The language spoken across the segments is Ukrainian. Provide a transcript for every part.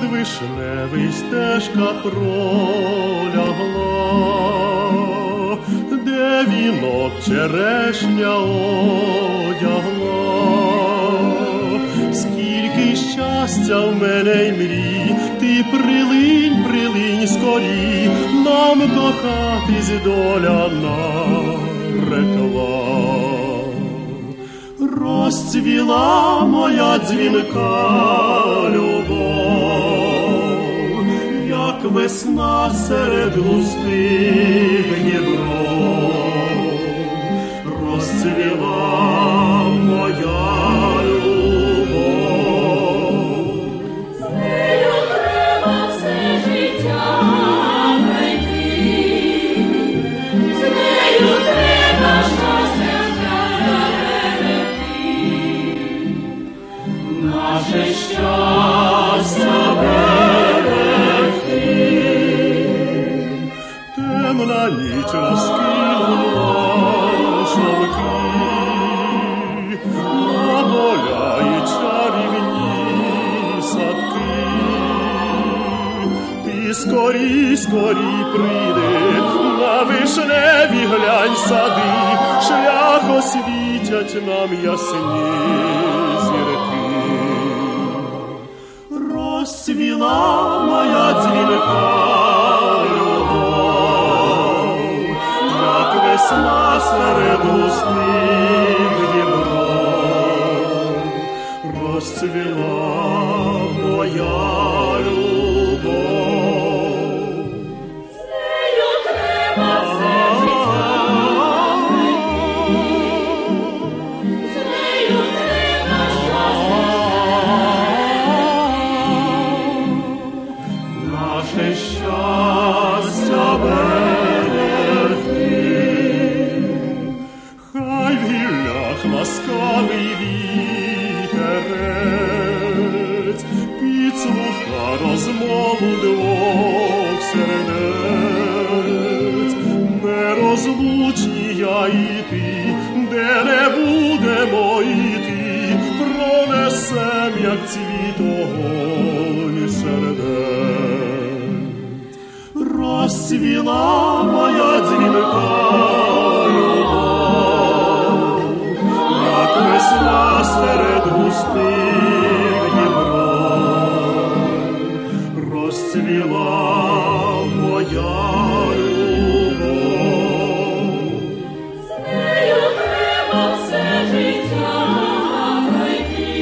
вишневий стежка пролягла, де вінок черешня одягла. Скільки щастя в мене й мрій, ти прилинь, прилинь скорій, нам кохатись доля нарекла. Розцвіла моя дзвінка любов, як весна серед густих дібров. Розцвіла моя любов. З нею треба все життя пройти, з нею треба щастя наше щастя берегти. Темна ніч розкинула шовки на поля і чарівні садки. Ти скорій, скорій прийди на вишневі глянь сади, шлях освітять нам ясні зірки. Розцвіла моя дзвінка любов, як весна серед густих дібров. Розцвіла моя любов. З нею треба все життя пройти, з нею треба щастя. Наше щастя берегти. Хай в гіллях ласкавий вітерець підслуха розмову двох сердець. Нерозлучні я і ти, де не будемо йти, пронесем, як цвіт огонь сердець. Розцвіла моя дзвінка любов, як весна серед густих дібров. Розцвіла моя любов. З нею треба все життя пройти,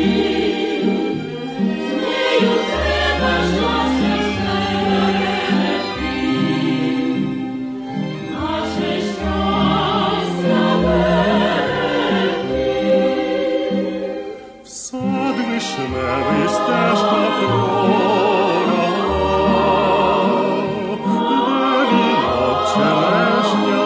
з нею треба щастя берегти. Наше щастя берегти. В сад вишневий стежка пролягла, де вінок черешня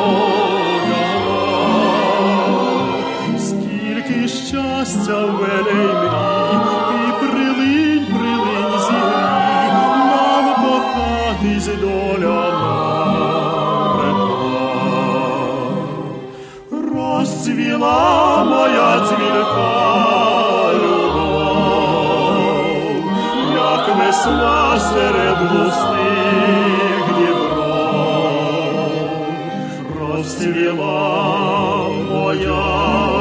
одягла. Скільки щастя в мене й мрій, ти прилинь, прилинь зігрій, нам кохатись доля нарекла. Розцвіла моя дзвінка любов, як весна серед густих дібров. Розцвіла моя